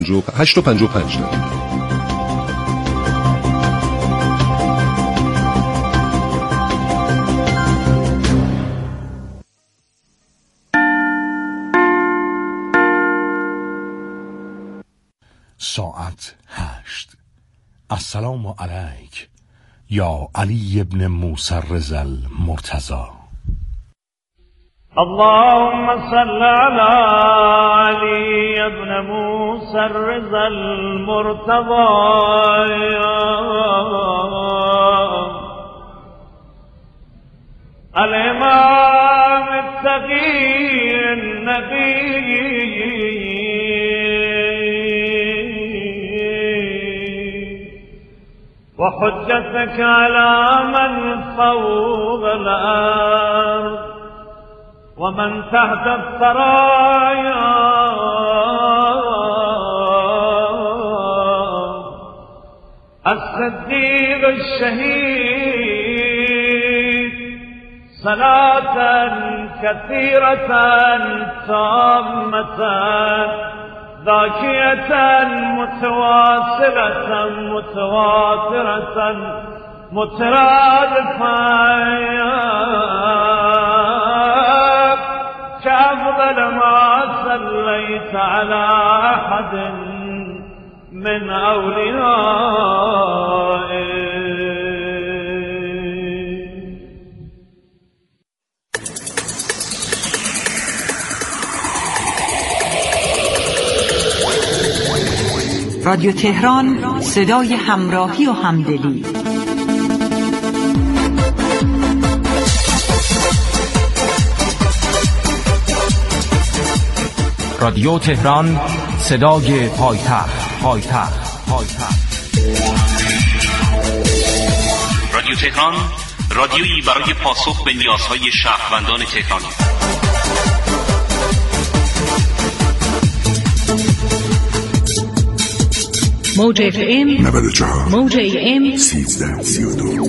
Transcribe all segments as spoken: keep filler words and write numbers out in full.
هشت و پنج و پنج ساعت هشت. السلام علیک یا علی ابن موسی الرضا المرتضی. اللهم صل على علي ابن موسى الرضا المرتضى الإمام التقي النبي وحجتك على من فوق الأرض ومن تحت الثرايا الصديق الشهيد صلاة كثيرة تامة ذاكية متواصلة متواترة مترادفة كأفضل ما صليت على أحد من أوليائه. رادیو تهران، صدای همراهی و همدلی. رادیو تهران، صدای پایتخت پایتخت پایتخت. رادیو تهران، رادیویی برای پاسخ به نیازهای شهروندان تهرانی. موج اف ام نود و چهار، موج ای ام سیزده سی و دو.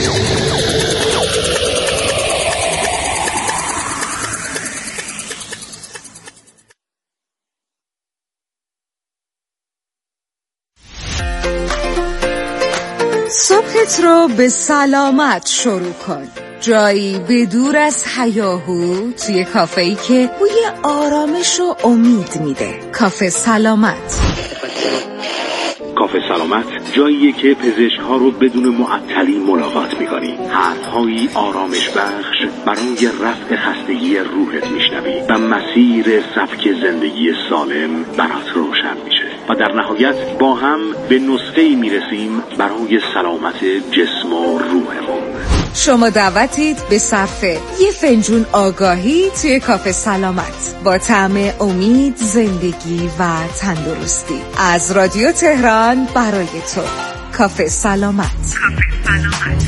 صبحت رو به سلامت شروع کن. جایی بدور از هیاهو، توی کافه‌ای که بوی آرامش و امید میده. کافه سلامت. کافه سلامت جاییه که پزشک‌ها رو بدون معطلی ملاقات می‌کنی. حرف‌هایی آرامش بخش برای رفع خستگی روحت میشنوی و مسیر سبک زندگی سالم برات روشن میشه و در نهایت با هم به نسخه‌ای میرسیم برای سلامت جسم و روحمون. شما دعوتید به صرف یه فنجون آگاهی توی کافه سلامت با طعم امید، زندگی و تندرستی. از رادیو تهران برای تو. کافه سلامت. کافه سلامت.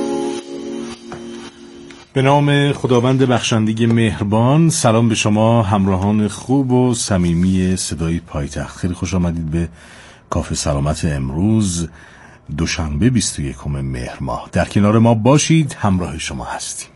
به نام خداوند بخشنده مهربان. سلام به شما همراهان خوب و صمیمی صدای پایتخت. خیلی خوش آمدید به کافه سلامت امروز دوشنبه بیست و یکم مهر ماه. در کنار ما باشید، همراه شما هستیم.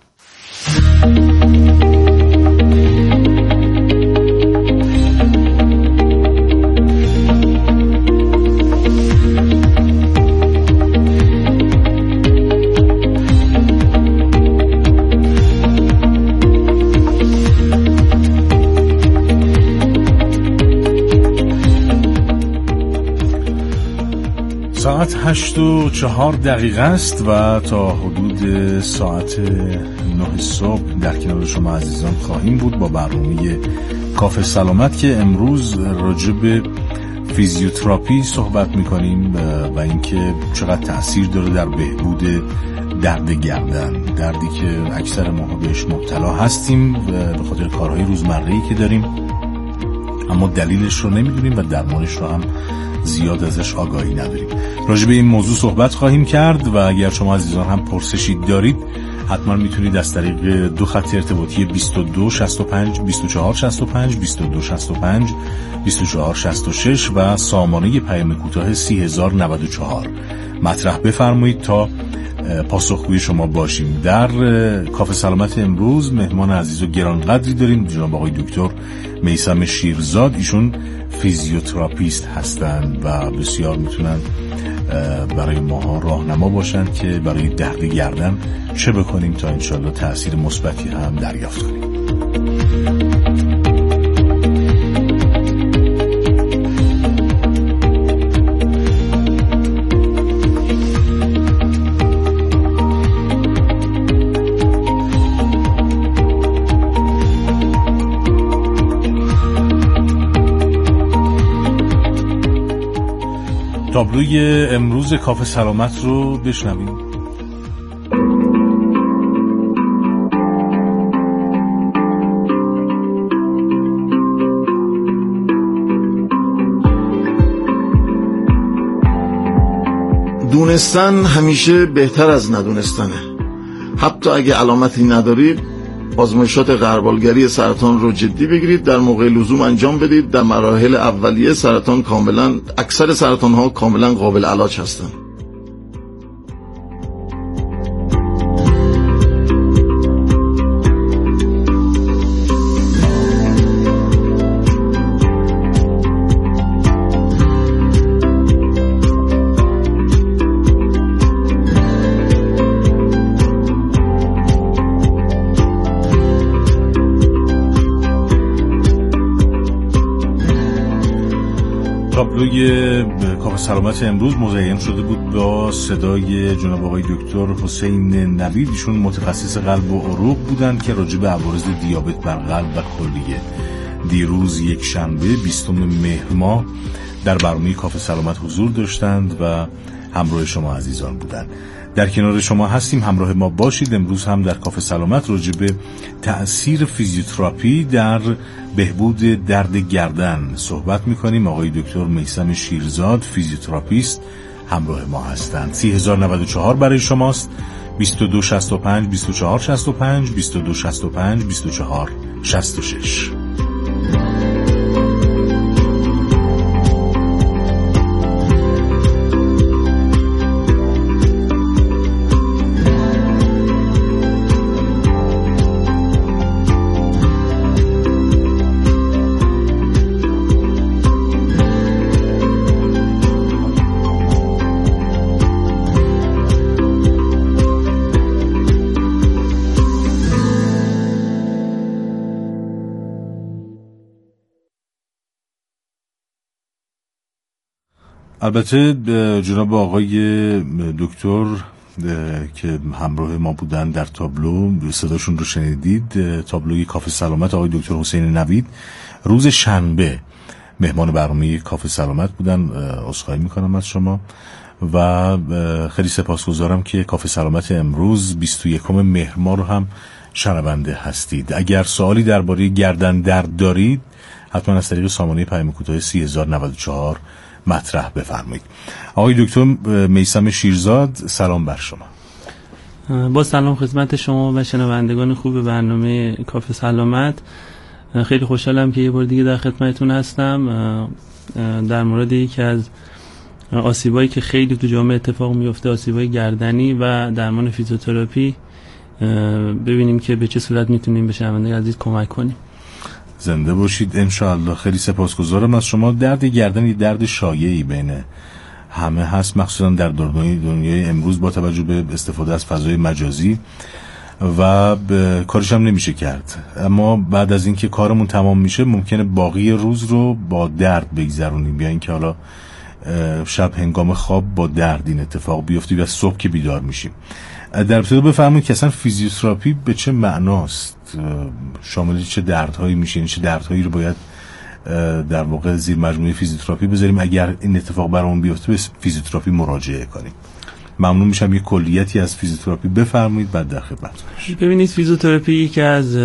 ساعت هشت و چهار دقیقه است و تا حدود ساعت نه صبح در کنار شما عزیزان خواهیم بود با برنامه کافه سلامت که امروز راجع به فیزیوتراپی صحبت میکنیم و اینکه چقدر تأثیر داره در بهبود درد گردن، دردی که اکثر ما بهش مبتلا هستیم به خاطر کارهای روزمره‌ای که داریم، اما دلیلش رو نمیدونیم و درمانش رو هم زیاد ازش آگاهی نداریم. راجع به این موضوع صحبت خواهیم کرد و اگر شما عزیزان هم پرسشی دارید حتما میتونید از طریق دو خط ارتباطی بیست و دو شصت و پنج بیست و چهار شصت و پنج بیست و دو شصت و پنج بیست و چهار شصت و شش و سامانه پیام کوتاه سی هزار و نود و چهار مطرح بفرمایید تا پاسخگوی شما باشیم. در کافه سلامت امروز مهمان عزیز و گرانقدری داریم، جناب آقای دکتر میثم شیرزاد. ایشون فیزیوتراپیست هستند و بسیار میتونن برای ماها راهنما باشند که برای درد گردن چه بکنیم تا انشالله تأثیر مثبتی هم دریافت کنیم. تابلوی امروز کافه سلامت رو بشنویم. دونستن همیشه بهتر از ندونستنه. حتی اگه علامتی ندارید، آزمایشات غربالگری سرطان رو جدی بگیرید، در موقع لزوم انجام بدید. در مراحل اولیه سرطان کاملا اکثر سرطان ها کاملا قابل علاج هستند. تابلوی کافه سلامت امروز مزین شده بود با صدای جناب آقای دکتر حسین نوید. ایشون متخصص قلب و عروق بودند که راجع به عوارض دیابت بر قلب و کلیه دیروز یک شنبه بیستم مهر ماه در برنامه کافه سلامت حضور داشتند و همراه شما عزیزان بودند. در کنار شما هستیم، همراه ما باشید. امروز هم در کافه سلامت راجع به تأثیر فیزیوتراپی در بهبود درد گردن صحبت می‌کنیم. آقای دکتر میثم شیرزاد فیزیوتراپیست همراه ما هستند. سی هزار و نود و چهار برای شماست. بیست و دو شصت و پنج بیست و چهار شصت و پنج بیست و دو شصت و پنج بیست و چهار شصت و شش. البته جناب آقای دکتر که همراه ما بودن در تابلو، صداشون رو شنیدید، تابلوی کافه سلامت آقای دکتر حسین نوید روز شنبه مهمان برنامه کافه سلامت بودن. عذرخواهی میکنم از شما و خیلی سپاسگزارم که کافه سلامت امروز بیست و یکم مهر ماه رو هم شنونده هستید. اگر سوالی درباره گردن درد دارید حتما از طریق سامانه پیام کوتاه سی هزار و نود و چهار مطرح بفرمایید. آقای دکتر میثم شیرزاد، سلام بر شما. با سلام خدمت شما و شنوندگان خوب برنامه کافه سلامت. خیلی خوشحالم که یه بار دیگه در خدمتتون هستم در مورد یکی از آسیبایی که خیلی تو جامعه اتفاق میفته، آسیبای گردنی و درمان فیزیوتراپی، ببینیم که به چه صورت میتونیم به شنوندگان عزیز کمک کنیم. زنده باشید انشاءالله. خیلی سپاسگزارم از شما. درد گردن یه درد شایعی بین همه هست، مخصوصا در دنیای دنیای امروز با توجه به استفاده از فضای مجازی و کارش هم نمیشه کرد. اما بعد از اینکه کارمون تمام میشه ممکنه باقی روز رو با درد بگذرونیم، یا اینکه حالا شب هنگام خواب با درد این اتفاق بیفته و صبح که بیدار میشیم. در ابتدا بفرمایید که اصلا فیزیوتراپی به چه معناست؟ شامل چه دردهایی میشه؟ چه دردهایی رو باید در واقع زیر مجموعه فیزیوتراپی بذاریم اگر این اتفاق برامون بیفته به فیزیوتراپی مراجعه کنیم؟ ممنون میشم یک کلیتی از فیزیوتراپی بفرمایید بعد در خدمتتون باشم. ببینید، فیزیوتراپی یکی از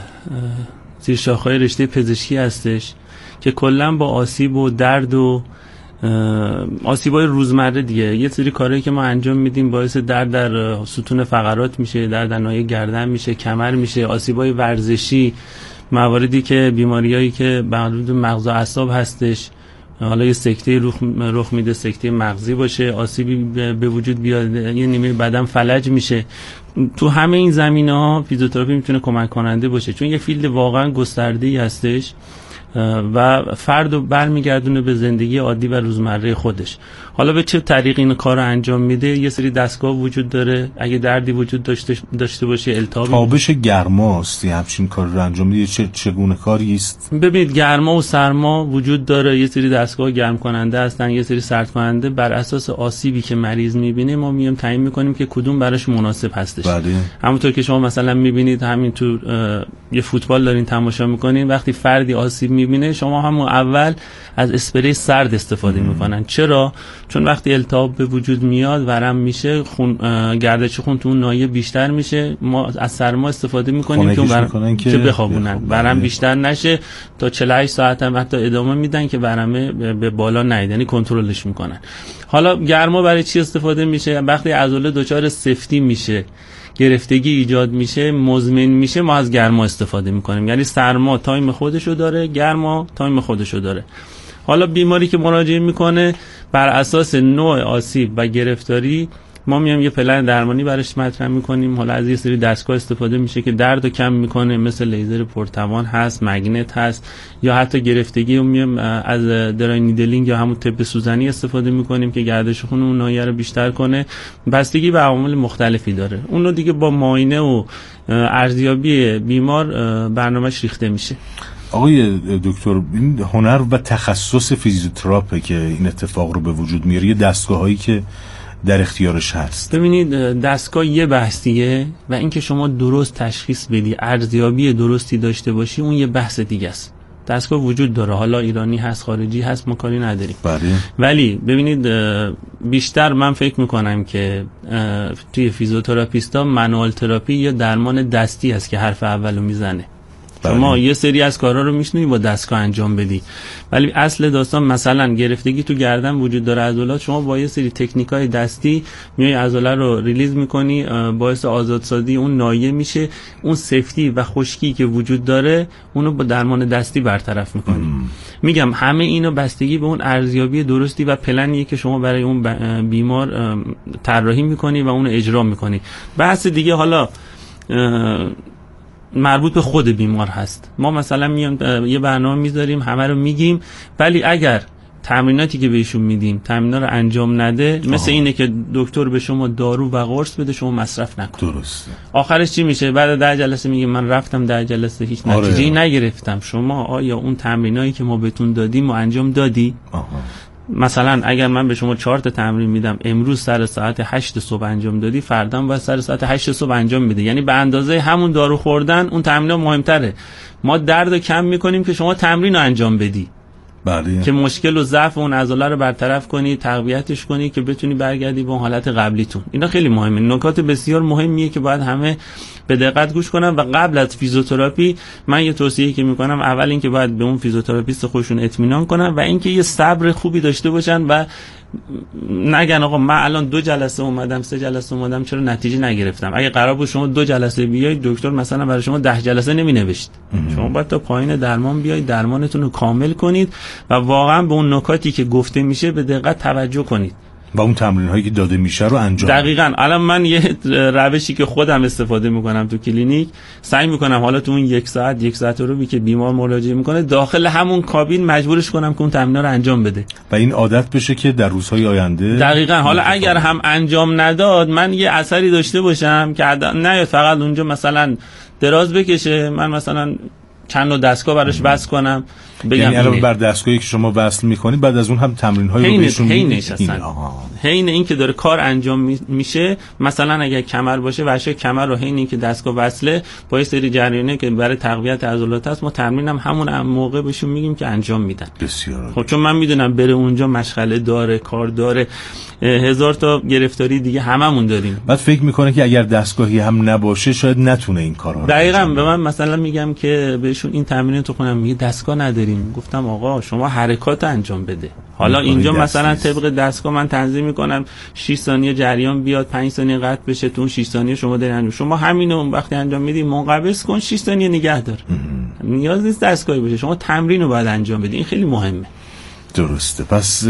زیر شاخه‌های رشته پزشکی هستش که کلا با آسیب و درد و آسیبای روزمره دیگه، یه سری کارهایی که ما انجام میدیم باعث درد در ستون فقرات میشه، درد در ناحیه گردن میشه، کمر میشه، آسیبای ورزشی، مواردی که بیماریایی که به حدود مغز و اعصاب هستش، حالا یه سکته رخ رخ میده، سکته مغزی باشه، آسیبی به وجود بیاد، یه نیمه بدن فلج میشه. تو همه این زمینه‌ها فیزیوتراپی میتونه کمک کننده باشه، چون یه فیلد واقعا گسترده‌ای هستش و فرد رو برمیگردونه به زندگی عادی و روزمره خودش. حالا به چه طریق این کار رو انجام میده؟ یه سری دستگاه وجود داره، اگه دردی وجود داشته داشته باشه، التهابی، تابش گرماست همچین کار رو انجام میده، چه چگونه کاری است؟ ببینید گرما و سرما وجود داره، یه سری دستگاه گرم کننده هستن، یه سری سرد کننده. بر اساس آسیبی که مریض میبینه ما میام تعیین میکنیم که کدوم براش مناسب هستش. بله. همونطور که شما مثلا میبینید همین تو یه فوتبال دارین تماشا میکنین، وقتی فردی آسیب میبینه شما همون اول از اسپری سرد استفاده میکنن. چرا؟ چون وقتی التهاب به وجود میاد، ورم میشه، خون گردش خون تو اون ناحیه بیشتر میشه، ما از سرما استفاده میکنیم که ورم که بخوابونن، ورم بیشتر نشه. تا چهل و هشت ساعت هم حتی ادامه میدن که ورمه به بالا نیاد، یعنی کنترلش میکنن. حالا گرما برای چی استفاده میشه؟ وقتی عضله دچار سفتی میشه، گرفتگی ایجاد میشه، مزمن میشه، ما از گرما استفاده میکنیم. یعنی سرما تایم خودشو داره، گرما تایم خودشو داره. حالا بیماری که مراجعه میکنه بر اساس نوع آسیب و گرفتاری ما میام یه پلن درمانی براش مطرح میکنیم. حالا از یه سری دستگاه استفاده میشه که درد رو کم میکنه، مثل لیزر پرتوان هست، مگنت هست، یا حتی گرفتگی رو میام از درای نیدلینگ یا همون تب سوزنی استفاده میکنیم که گردش خون اون ناحیه رو بیشتر کنه. بستگی به عوامل مختلفی داره. اون رو دیگه با معاینه و ارزیابی بیمار برنامه‌اش ریخته میشه. آقای دکتر، این هنر و تخصص فیزیوتراپه که این اتفاق رو به وجود میاره، یه دستگاهایی که در اختیارش هست. ببینید دستگاه یه بحثیه و اینکه شما درست تشخیص بدی، ارزیابی درستی داشته باشی، اون یه بحث دیگه است. دستگاه وجود داره، حالا ایرانی هست، خارجی هست، ما کاری نداریم. بله. ولی ببینید بیشتر من فکر میکنم که توی فیزیوتراپیستا منوال تراپی یا درمان دستی است که حرف اولو میزنه. شما یه سری از کارها رو میشنوی با دستگاه انجام بدی، ولی اصل داستان مثلا گرفتگی تو گردن وجود داره عضلات، شما با یه سری تکنیکای دستی میای عضله رو ریلیز میکنی، باعث آزادسازی اون ناحیه میشه، اون سفتی و خشکی که وجود داره اونو با درمان دستی برطرف میکنی. میگم همه اینو بستگی به اون ارزیابی درستی و پلنی که شما برای اون بیمار طراحی میکنی و اون اجرا میکنی. بحث دیگه حالا مربوط به خود بیمار هست. ما مثلا میان یه برنامه میذاریم، همه رو میگیم، ولی اگر تمریناتی که بهشون میدیم تمرینا رو انجام نده، آه. مثل اینه که دکتر به شما دارو و قرص بده شما مصرف نکن. درسته. آخرش چی میشه؟ بعد ده جلسه میگه من رفتم ده جلسه هیچ آره. نتیجه‌ای نگرفتم. شما آیا اون تمرینایی که ما بهتون دادیم و انجام دادی؟ آه. مثلا اگر من به شما چهار تا تمرین میدم، امروز سر ساعت هشت صبح انجام دادی، فردا باید سر ساعت هشت صبح انجام بده. یعنی به اندازه همون دارو خوردن اون تمرین مهمتره. ما درد رو کم میکنیم که شما تمرین رو انجام بدی. بله. که مشکل و ضعف اون عضله رو برطرف کنی، تقویتش کنی که بتونی برگردی به اون حالت قبلیتون. اینا خیلی مهمه، نکات بسیار مهمیه که باید همه به دقت گوش کنن. و قبل از فیزیوتراپی من یه توصیه‌ای که میکنم، اول اینکه باید به اون فیزیوتراپیست خودشون اطمینان کنن و اینکه یه صبر خوبی داشته باشن و نگن آقا من الان دو جلسه اومدم، سه جلسه اومدم، چرا نتیجه نگرفتم. اگه قرار بود شما دو جلسه بیاید، دکتر مثلا برای شما ده جلسه نمینوشت. شما باید تا پایین درمان بیاید، درمانتون رو کامل کنید و واقعا به اون نکاتی که گفته میشه به دقت توجه کنید و اون تمرین هایی که داده میشه رو انجام. دقیقاً. الان من یه روشی که خودم استفاده میکنم تو کلینیک، سعی میکنم حالا تو اون یک ساعت یک ساعت رو بی که بیمار مراجعه میکنه داخل همون کابین مجبورش کنم که اون تمرین رو انجام بده و این عادت بشه که در روزهای آینده. دقیقاً. حالا اگر هم انجام نداد، من یه اثری داشته باشم که نه فقط اونجا مثلا دراز بکشه، من مثلا چند تا دستگاه براش وصل کنم، بگم یعنی علاوه بر دستگاهی که شما وصل می‌کنید بعد از اون هم تمرین‌های رو بهشون میدید. حین این که داره کار انجام میشه، مثلا اگر کمر باشه، ورشه کمر رو حین این که دستگاه وصله با یه سری جریانه که برای تقویت عضلات هست، ما تمرینم همون موقع بهشون میگیم که انجام میدن. بسیار. خب چون من میدونم بره اونجا مشغله داره، کار داره، هزار تا گرفتاری دیگه هممون داریم. بعد فکر میکنه که اگر دستگاهی هم نباشه شاید نتونه این کارا رو. دقیقاً. به من مثلا میگم که بهشون این تمرین تو خونم، میگه دستگاه نداریم. گفتم آقا شما حرکات انجام بده. حالا اینجا مثلا طبق دستگاه من تنظیم میکنم شش ثانیه جریان بیاد، پنج ثانیه قطع بشه، تو شش ثانیه شما دارین انجام. شما همین رو وقتی انجام میدی منقبض کن، شش ثانیه نگه دار. نیاز نیست دستگاهی باشه، شما تمرین رو باید انجام بدی. این خیلی مهمه. درسته. پس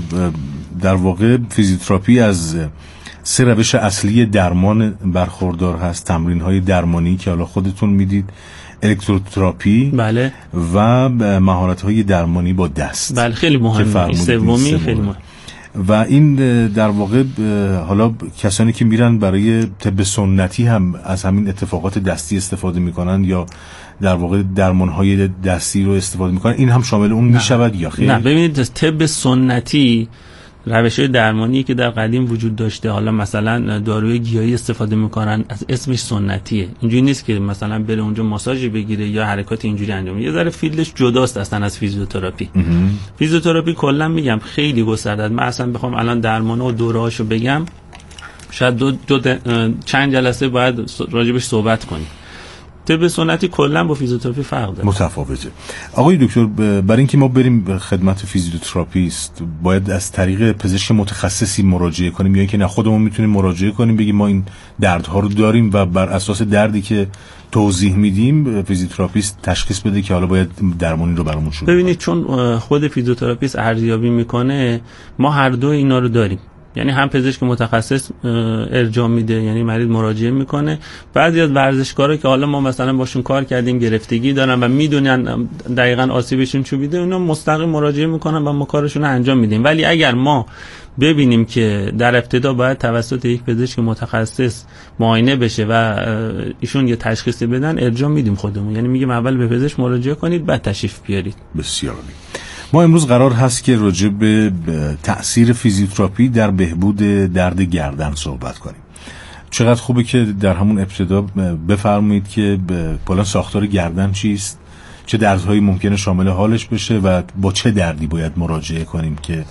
در واقع فیزیوتراپی از سه روش اصلی درمان برخوردار هست. تمرین‌های درمانی که حالا خودتون میدید، الکتروتراپی، بله، و مهارت‌های درمانی با دست. بله خیلی مهمه. سومی خیلی مهمه. و این در واقع حالا کسانی که میرن برای طب سنتی هم از همین اتفاقات دستی استفاده میکنن یا در واقع درمان‌های دستی رو استفاده میکنن، این هم شامل اون میشود یا خیر؟ نه، ببینید طب سنتی روش‌های درمانی که در قدیم وجود داشته، حالا مثلا داروی گیاهی استفاده میکنن، از اسمش سنتیه. اینجوری نیست که مثلا بره اونجا ماساژ بگیره یا حرکات اینجوری انجام بده. یه ذره فیلدش جداست اصلا از فیزیوتراپی. فیزیوتراپی کلا میگم خیلی گسترده است. من اصلا بخوام الان درمان و دوره‌هاشو بگم شاید دو, دو چند جلسه باید راجبش صحبت کنیم. طب سنتی کلا با فیزیوتراپی فرق داره، متفاوته. آقای دکتر، برای اینکه ما بریم خدمت فیزیوتراپیست باید از طریق پزشک متخصصی مراجعه کنیم یا اینکه نه خودمون میتونیم مراجعه کنیم بگیم ما این دردها رو داریم و بر اساس دردی که توضیح میدیم فیزیوتراپیست تشخیص بده که حالا باید درمانی رو برامون شروع کنه؟ ببینید چون خود فیزیوتراپیست ارزیابی میکنه، ما هر دو اینا رو داریم. یعنی هم پزشک متخصص ارجاع میده، یعنی مریض مراجعه میکنه. بعضی از ورزشکارا که حالا ما مثلا باشون کار کردیم گرفتگی دارن و میدونن دقیقاً آسیبشون چه بوده، اونا مستقیم مراجعه میکنن و ما کارشون رو انجام میدیم. ولی اگر ما ببینیم که در ابتدا باید توسط یک پزشک متخصص معاینه بشه و ایشون یه تشخیصی بدن، ارجاع میدیم خودمون. یعنی میگیم اول به پزشک مراجعه کنید بعد تشریف بیارید. بسیار عالی. ما امروز قرار هست که راجع به تأثیر فیزیوتراپی در بهبود درد گردن صحبت کنیم. چقدر خوبه که در همون ابتدا بفرمایید که پلان ساختار گردن چیست، چه دردهایی ممکنه شامل حالش بشه و با چه دردی باید مراجعه کنیم که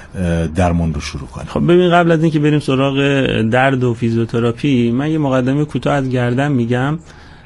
درمان رو شروع کنیم. خب ببین، قبل از اینکه بریم سراغ درد و فیزیوتراپی، من یه مقدمه کوتاه از گردن میگم.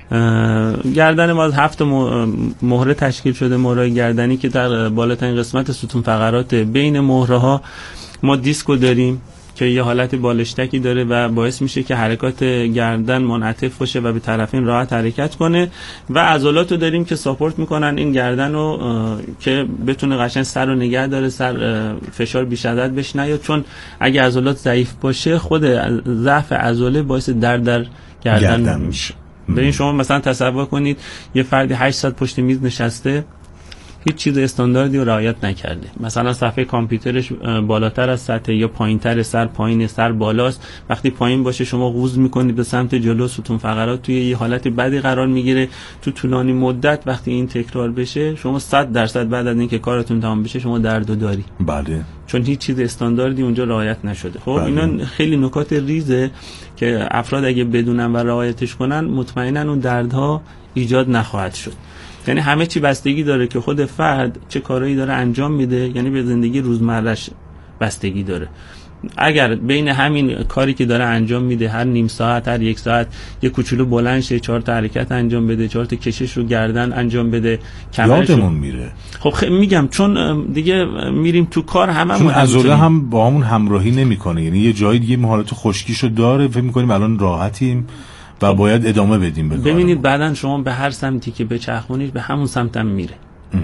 گردن ما از هفت مهره تشکیل شده. مهره گردنی که در بالاترین قسمت ستون فقرات، بین مهره ها ما دیسکو داریم که یه حالت بالشتکی داره و باعث میشه که حرکات گردن منعطف باشه و به طرفین راحت حرکت کنه. و عضلات رو داریم که ساپورت میکنن این گردن رو که بتونه قشنگ سر رو نگه داره، سر فشار بیش از حد بهش نیاد. چون اگه عضلات ضعیف باشه، خود ضعف عضله باعث درد در گردن, گردن میشه. ببین شما مثلا تصور کنید یه فردی هشت ساعت پشت میز نشسته، هیچ چیز استانداردی رو رعایت نکرده. مثلا صفحه کامپیوترش بالاتر از سطح یا پایینتر، سر پایین، سر بالاست. وقتی پایین باشه شما قوز میکنید به سمت جلو، ستون فقرات توی یه حالت بدی قرار میگیره. تو طولانی مدت وقتی این تکرار بشه، شما صد درصد بعد از اینکه کارتون تمام بشه شما دردو داری. بله. چون هیچ چیز استانداردی اونجا رعایت نشده. خب بله. اینا خیلی نکات ریزه که افراد اگه بدونن و رعایتش کنن، مطمئنن اون دردها ایجاد نخواهد شد. یعنی همه چی بستگی داره که خود فرد چه کارهایی داره انجام میده، یعنی به زندگی روزمرهش بستگی داره. اگر بین همین کاری که داره انجام میده هر نیم ساعت، هر یک ساعت یه کوچولو بلند شه، چهار تا حرکت انجام بده، چهار تا کشش رو گردن انجام بده، یادمون میره. خب خیلی میگم چون دیگه میریم تو کار، هممون چون عضله هم با همون همراهی نمیکنه. یعنی یه جایی دیگه حالت خشکیشو داره، فکر میکنیم الان راحتیم و باید ادامه بدیم به کارمون. ببینید بعدن شما به هر سمتی که بچرخونید به همون سمت هم میره.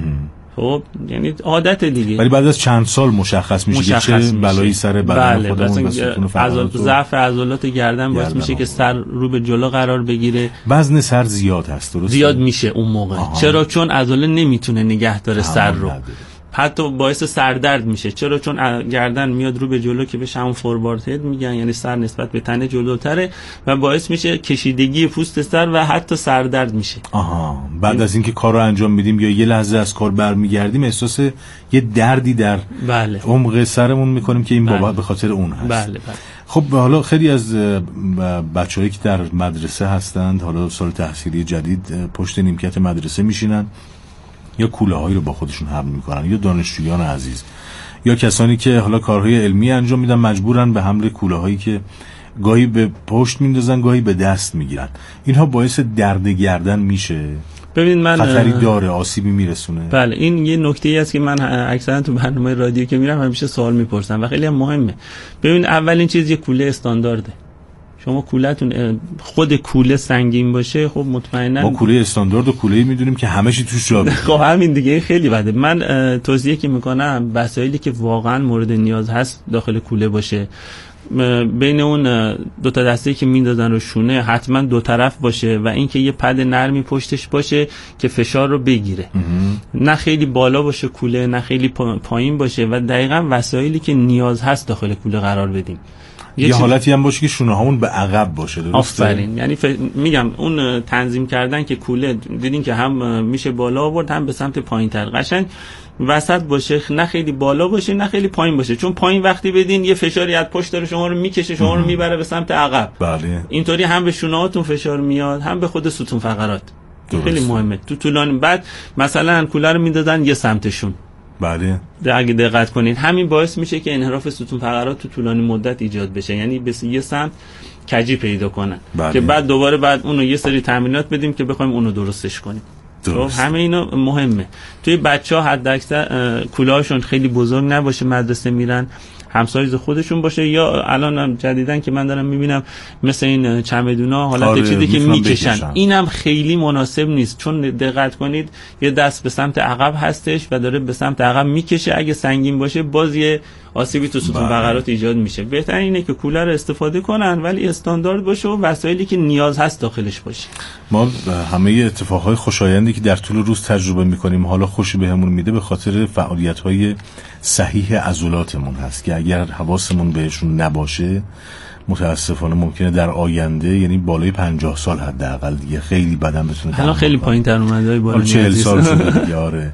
خب یعنی عادت دیگه. ولی بعد از چند سال مشخص میشه که چه بلایی سر بدن بله. خودمون و ستون فقرات، ضعف عضلات گردن باعث میشه که سر رو به جلو قرار بگیره. وزن سر زیاد هست، درسته؟ زیاد میشه اون موقع. آها. چرا؟ چون عضله نمیتونه نگه داره سر رو. نداره. حتی باعث سردرد میشه. چرا؟ چون گردن میاد رو به جلو که بهش همون فوروارد هد میگن، یعنی سر نسبت به تنه جلوتره و باعث میشه کشیدگی پوست سر و حتی سردرد میشه. آها. بعد این... از اینکه کار رو انجام میدیم یا یه لحظه از کار برمیگردیم احساس یه دردی در بله. عمق سرمون میکنیم که این بله. بابا به خاطر اون هست. بله بله. خب حالا خیلی از بچه‌هایی که در مدرسه هستند، حالا سال تحصیلی جدید پشت نیمکت مدرسه میشینن یا کوله‌هایی رو با خودشون حمل میکنن، یا دانشجویان عزیز یا کسانی که حالا کارهای علمی انجام میدن مجبورن به حمل کوله‌هایی که گاهی به پشت میندازن گاهی به دست میگیرن. اینها باعث درد گردن میشه. ببین من خطری داره، آسیبی میرسونه. بله این یه نکته‌ای است که من اکثرا تو برنامه رادیو که میرم همیشه سوال میپرسم و خیلی هم مهمه. ببین اولین چیز یه کوله استاندارده. شما کوله‌تون خود کوله سنگین باشه خب مطمئنا ما کوله استاندارد و کوله‌ای میدونیم که همه چی توش جا میره. خب همین دیگه خیلی بده. من توصیه که میکنم وسایلی که واقعا مورد نیاز هست داخل کوله باشه. بین اون دو تا دسته‌ای که میندازن رو شونه حتما دو طرف باشه و اینکه یه پد نرمی پشتش باشه که فشار رو بگیره. نه خیلی بالا باشه کوله، نه خیلی پایین باشه و دقیقاً وسایلی که نیاز هست داخل کوله قرار بدیم. یه, یه حالتی هم باشه که شونه هامون به عقب باشه. درسته؟ آفرین. یعنی ف... میگم اون تنظیم کردن که کوله دیدین که هم میشه بالا آورد هم به سمت پایین‌تر، قشنگ وسط باشه، نه خیلی بالا باشه نه خیلی پایین باشه، چون پایین وقتی بدین یه فشاری از پشت داره شما رو میکشه، شما رو میبره به سمت عقب. بله. اینطوری هم به شونه‌هاتون فشار میاد هم به خود ستون فقرات. خیلی مهمه. تو طولانی بعد مثلا کوله رو میندازن یه سمتشون. بله. اگه دقت کنید همین باعث میشه که انحراف ستون فقرات تو طولانی مدت ایجاد بشه، یعنی به یه سمت کجی پیدا کنن. بله. که بعد دوباره بعد اونو یه سری تمرینات بدیم که بخوایم اونو درستش کنیم. خب همه اینا مهمه. توی بچه‌ها حد اکثر کلاهشون خیلی بزرگ نباشه، مدرسه میرن همسایز خودشون باشه، یا الان جدیدن که من دارم میبینم مثل این چمدونا حالت چیزی که میکشن، اینم خیلی مناسب نیست، چون دقت کنید یه دست به سمت عقب هستش و داره به سمت عقب میکشه، اگه سنگین باشه باز یه آسیبی تو ستون فقرات ایجاد میشه. بهتر اینه که کولر رو استفاده کنن ولی استاندارد باشه و وسایلی که نیاز هست داخلش باشه. ما همه اتفاقهای خوشایندی که در طول روز تجربه میکنیم حالا خوشی بهمون میده به خاطر فعالیت‌های صحیح عضلاتمون هست که اگر حواسمون بهشون نباشه متاسفانه ممکنه در آینده، یعنی بالای پنجاه سال حداقل دیگه، خیلی بدن بتونه الان خیلی پایین‌تر اومده، بالای چهل سال شده یاره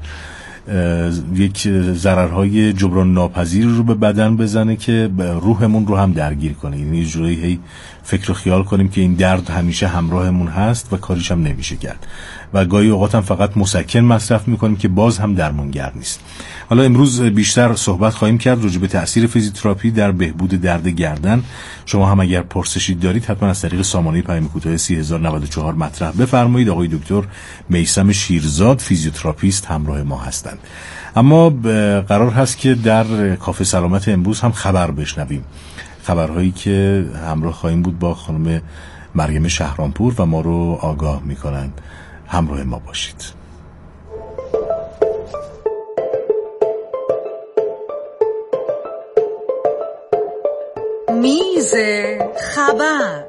یک ضررهای جبران ناپذیر رو به بدن بزنه که روحمون رو هم درگیر کنه. یعنی یه جوری فکر و خیال کنیم که این درد همیشه همراهمون هست و کاریش هم نمیشه کرد و گاهی اوقات هم فقط مسکن مصرف میکنیم که باز هم درمانگر نیست. حالا امروز بیشتر صحبت خواهیم کرد راجع به تأثیر فیزیوتراپی در بهبود درد گردن. شما هم اگر پرسشی دارید حتما از طریق سامانه پیام کوتاه سی هزار و نود و چهار مطرح بفرمایید. آقای دکتر میثم شیرزاد فیزیوتراپیست همراه ما هستند. اما قرار هست که در کافه سلامت امروز هم خبر بشنویم، خبرهایی که همراه خواهیم بود با خانم مریم شهرانپور و ما رو آگاه میکنند. همراه ما باشید. میز خبر.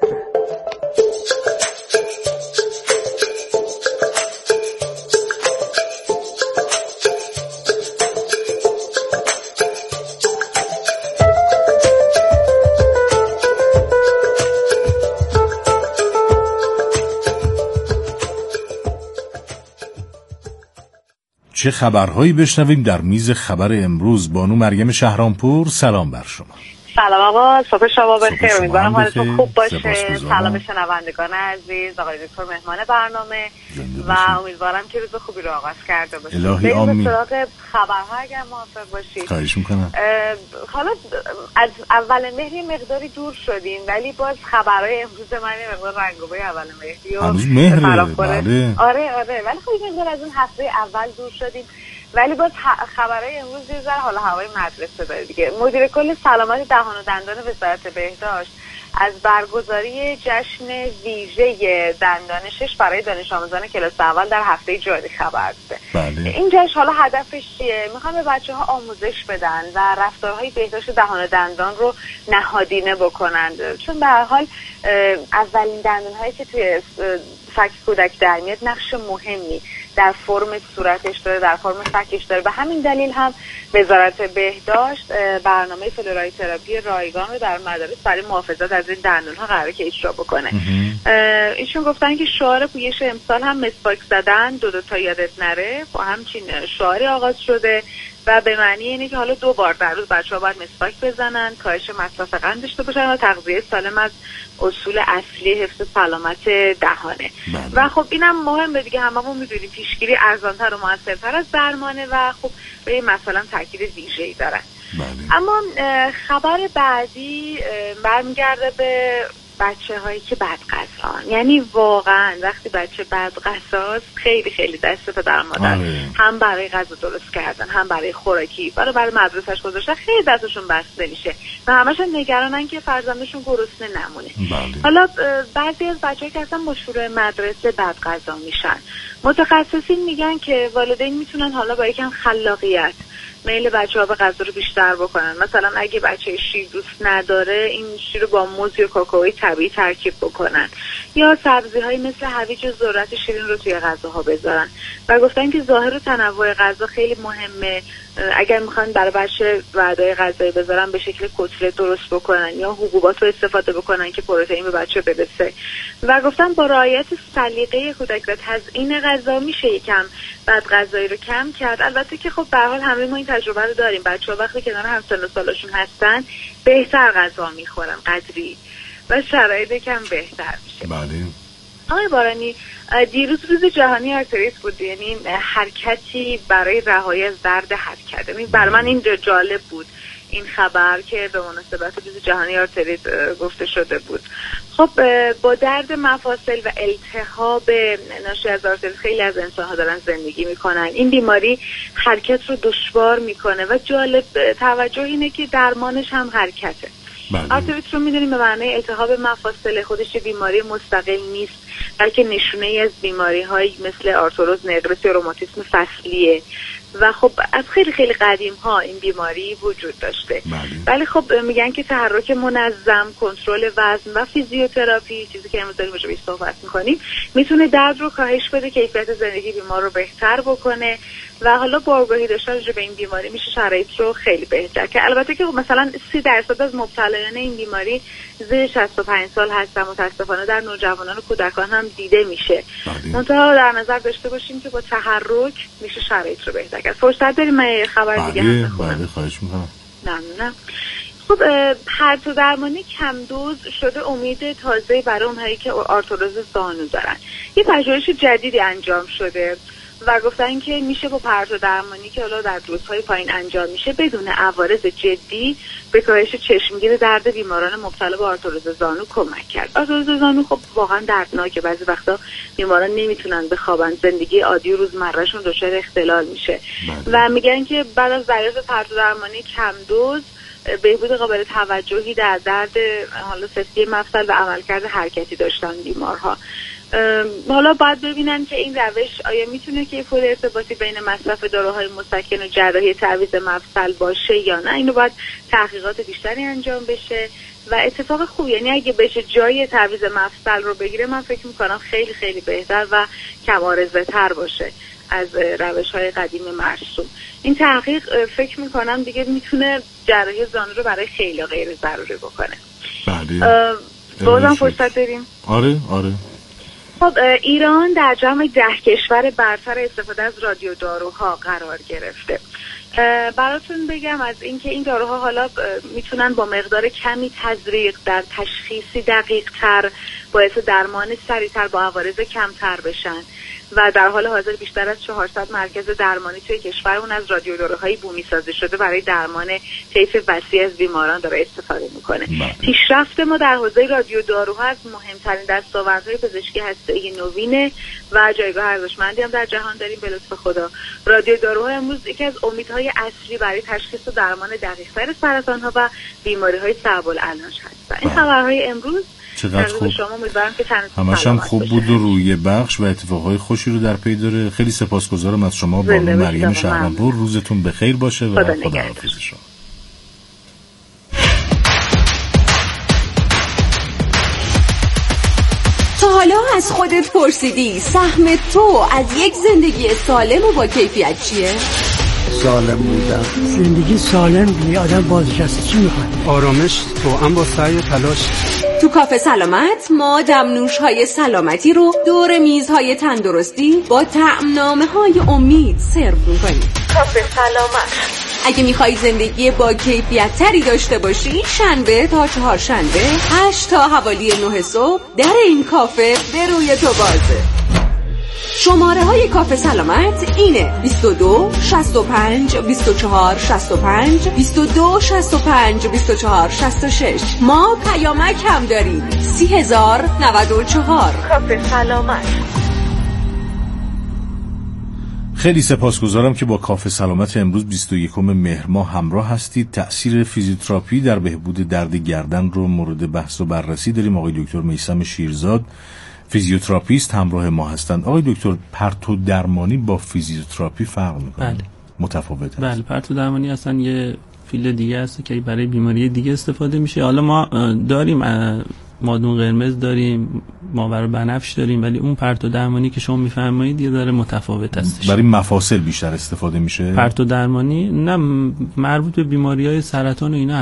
چه خبرهایی بشنویم در میز خبر امروز؟ بانو مریم شهرانپور، سلام بر شما. سلام آقا، صبح شما بخیر. امیدوارم حالتون خوب باشه. سلام به شنوندگان عزیز، آقای دکتر مهمان برنامه و امیدوارم که روز خوبی رو آغاز کرده باشید. الهی آمین. به سراغ خبرها اگر موافق باشید. خواهش میکنم. حالا از اول مهر مقداری دور شدیم ولی باز خبرهای امروز من یه مقدار رنگ‌وبای اول مهری و هنوز مهره. بله. آره آره ولی خب یه مقدار از اون هفته اول دور شدیم ولی باز خبرهای امروز یه ذره حالا هوای مدرسه داره دیگه. مدیر کل سلامت دهان و دندان وزارت بهداشت از برگزاری جشن ویژه دندانشش برای دانش آموزان کلاس اول در هفته جاری خبر داده. بله. این جشن حالا هدفش چیه؟ میخوان به بچه‌ها آموزش بدن و رفتارهای بهداشت دهان و دندان رو نهادینه بکنن، چون به هر حال اولین دندان‌هایی که توی فک کودک در میاد نقش مهمی در فرم صورتش داره، در فرم فکش داره. به همین دلیل هم وزارت بهداشت برنامه فلورای تراپی رایگان رو در مدارس برای محافظت از این دندون‌ها قراره که اجرا بکنه. ایشون گفتن که شعار پویش امسال هم مسواک زدن دو دو تا یادت نره با همچین شعاری آغاز شده و به معنی اینه که حالا دو بار در روز بچه‌ها باید مسواک بزنن، کاهش مصرف قند داشته باشن و تغذیه سالم از اصول اصلی حفظ سلامت دهانه. و خب اینم مهمه دیگه، هممون میدونیم پیشگیری ارزان‌تر و موثرتر از درمانه و خب به این مثلا تاکید ویژه‌ای دارن. بله. اما خبر بعدی برمیگرده به بچه هایی که بد غذان. یعنی واقعا وقتی بچه بد غذاست خیلی خیلی دست پدر مادر هم برای غذا درست کردن هم برای خوراکی برای برای مدرسه‌اش گذاشتن خیلی دستشون بسته میشه و همش نگرانن که فرزندشون گرسنه نمونه. بله. حالا بعضی از بچه‌ها که اصلا با شروع مدرسه بد غذا میشن، متخصصین میگن که والدین میتونن حالا با یکم خلاقیت میل بچه‌ها به غذا رو بیشتر بکنن. مثلا اگه بچه شیر دوست نداره، این شیر رو با موز یا کاکائوی طبیعی ترکیب بکنن یا سبزی‌هایی مثل هویج و ذرت شیرین رو توی غذاها بذارن. و گفتن که ظاهر و تنوع غذا خیلی مهمه. اگر میخوان برای بچه وعده غذایی بذارن به شکل کتلت درست بکنن یا حبوبات رو استفاده بکنن که پروتئین به بچه برسه. و گفتن با رعایت سلیقه کودک و تزیین غذا میشه یکم بد غذایی رو کم کرد. البته که خب به هر حال همه ما این تجربه رو داریم، بچه‌ها وقتی کنار همسن و سالشون هستن بهتر غذا میخورن قدری و شرایط کم بهتر میشه. بله. آقای بارانی، دیروز روز جهانی آرتریت بود، یعنی حرکتی برای رهایی از درد حرکت. یعنی برای من این جالب بود این خبر که به مناسبت روز جهانی آرتریت گفته شده بود. خب با درد مفاصل و التهاب ناشی از آرتریت خیلی از انسان‌ها دارن زندگی میکنن. این بیماری حرکت رو دشوار میکنه و جالب توجه اینه که درمانش هم حرکته. آرتریت رو میدونیم به معنی التهاب مفاصل، خودش بیماری مستقل نیست بلکه نشونه ای از بیماری هایی مثل آرتروز نقرس یا روماتیسم فصلیه و خب از خیلی خیلی قدیم ها این بیماری وجود داشته. ولی خب میگن که تحرک منظم، کنترل وزن و فیزیوتراپی، چیزی که امروز داریم راجع بهش صحبت میکنیم، میتونه درد رو کاهش بده، کیفیت زندگی بیمار رو بهتر بکنه و حالا با آگاهی داشتن راجع به این بیماری میشه شرایط رو خیلی بهتر که البته که مثلا سی درصد از مبتلایان این بیماری زیر شصت و پنج سال هستن. متاسفانه در نوجوانان و کودکان هم دیده میشه. منتها در نظر داشته باشیم که با تحرک میشه شرایط رو بهتر کرد. فرصت داریم من یه خبر دیگه هم بخونم؟ بله خواهش میکنم. ممنونم. خب پرتو درمانی کم دوز شده امید تازه برای اونهایی که آرتروز زانو دارن. یه پژوهش جدیدی انجام شده و گفتن که میشه با پرتو درمانی که حالا در دوزهای پایین انجام میشه بدون عوارض جدی به کاهش چشمگیر درد بیماران مبتلا به آرتروز زانو کمک کرد. آرتروز زانو خب واقعا دردناکه، بعضی وقتا بیماران نمیتونن بخوابن، زندگی عادی و روزمرهشون دچار اختلال میشه و میگن که بعد از دریافت پرتو درمانی کم دوز بهبود قابل توجهی در درد حالا سستی مفصل و عملکرد حرکتی داشتن بیمارها. حالا باید ببینن که این روش آیا میتونه که فور ارتباطی بین مصرف داروهای مسکن و جراحی تعویض مفصل باشه یا نه. اینو باید تحقیقات بیشتری انجام بشه و اتفاق خوب، یعنی اگه بشه جای تعویض مفصل رو بگیره من فکر میکنم خیلی خیلی بهتر و کم عارضه تر باشه از روش‌های قدیم مرسوم. این تحقیق فکر میکنم دیگه میتونه جراحی زانو رو برای خیلی غیر ضروری بکنه. بله. بازم فرصت داریم؟ آره آره. خب ایران در جمع ده کشور برتر استفاده از رادیو داروها قرار گرفته. براتون بگم از اینکه این داروها حالا میتونن با مقدار کمی تزریق در تشخیصی دقیق تر باعث درمان سریعتر با عوارض کمتر بشن و در حال حاضر بیشتر از چهارصد مرکز درمانی توی کشورمون از رادیو داروهای بومی سازی شده برای درمان طیف وسیع از بیماران داره استفاده میکنه. پیشرفت ما در حوزه رادیو داروها از مهمترین دستاوردهای پزشکی هسته‌ای نوینه و جایگاه ارزشمندی هم در جهان داریم به لطف خدا. رادیو داروها امروز یکی از امیدهای اصلی برای تشخیص و درمان دقیق‌تر سرطان‌ها و بیماری‌های صعب العلاج هستند. این خبرهای امروز چقدر خوب، همش هم خوب بود و روی بخش و اتفاقهای خوشی رو در پی داره. خیلی سپاسگزارم از شما بانو مریم شهرم‌پور. روزتون بخیر باشه و خداحافظ شما. تا حالا از خودت پرسیدی سهم تو از یک زندگی سالم و با کیفیت چیه؟ سالم بودم. زندگی سالم بی آدم بازنشسته چی میخواد؟ آرامش تو هم با سعی و تلاش. تو کافه سلامت ما دمنوش های سلامتی رو دور میزهای تندرستی با طعمنامه های امید سرو میکنیم. کافه سلامت. اگه میخوای زندگی با کیفیت تری داشته باشی، شنبه تا چهارشنبه هشت تا حوالی نه صبح در این کافه به روی تو بازه. شماره های کافه سلامت اینه: بیست و دو شصت و پنج بیست و چهار شصت و پنج بیست و دو شصت و پنج بیست و چهار شصت و شش. ما پیامک هم داریم: سی هزار نود و چهار. کافه سلامت. خیلی سپاسگزارم که با کافه سلامت امروز بیست و یکم مهر ماه همراه هستید. تأثیر فیزیوتراپی در بهبود درد گردن رو مورد بحث و بررسی داریم. آقای دکتر میثم شیرزاد فیزیوتراپیست همراه ما هستند. آقای دکتر، پرتو درمانی با فیزیوتراپی فرق میکنه؟ بله. متفاوت است؟ بله، پرتو درمانی اصلا یه فیلد دیگه است که برای بیماری دیگه استفاده میشه. حالا ما داریم مادون قرمز داریم، ماور بنفش داریم، ولی اون پرتو درمانی که شما میفرمایید یه ذره متفاوت هستش. برای مفاصل بیشتر استفاده میشه؟ پرتو درمانی نه، مربوط به بیماری‌های سرطان و اینا